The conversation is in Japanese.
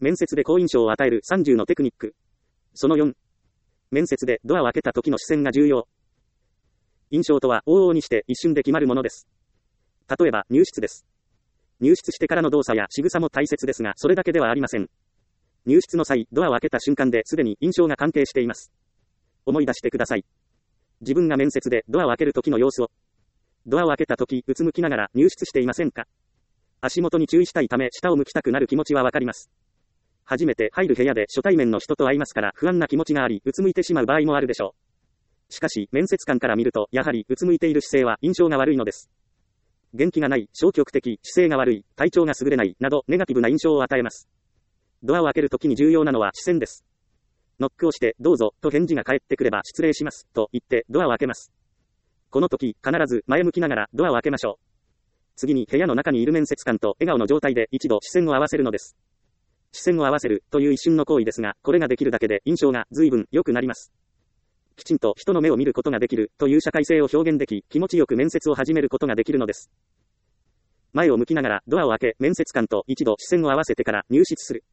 面接で好印象を与える30のテクニック。その4。面接でドアを開けた時の視線が重要。印象とは往々にして一瞬で決まるものです。例えば入室です。入室してからの動作や仕草も大切ですが、それだけではありません。入室の際、ドアを開けた瞬間ですでに印象が関係しています。思い出してください。自分が面接でドアを開ける時の様子を。ドアを開けた時、うつむきながら入室していませんか？足元に注意したいため下を向きたくなる気持ちはわかります。初めて入る部屋で初対面の人と会いますから不安な気持ちがあり、うつむいてしまう場合もあるでしょう。しかし、面接官から見ると、やはりうつむいている姿勢は印象が悪いのです。元気がない、消極的、姿勢が悪い、体調が優れない、などネガティブな印象を与えます。ドアを開けるときに重要なのは視線です。ノックをして、どうぞ、と返事が返ってくれば失礼します、と言ってドアを開けます。この時、必ず前向きながらドアを開けましょう。次に部屋の中にいる面接官と笑顔の状態で一度視線を合わせるのです。視線を合わせるという一瞬の行為ですが、これができるだけで印象が随分良くなります。きちんと人の目を見ることができるという社会性を表現でき、気持ちよく面接を始めることができるのです。前を向きながらドアを開け、面接官と一度視線を合わせてから入室する。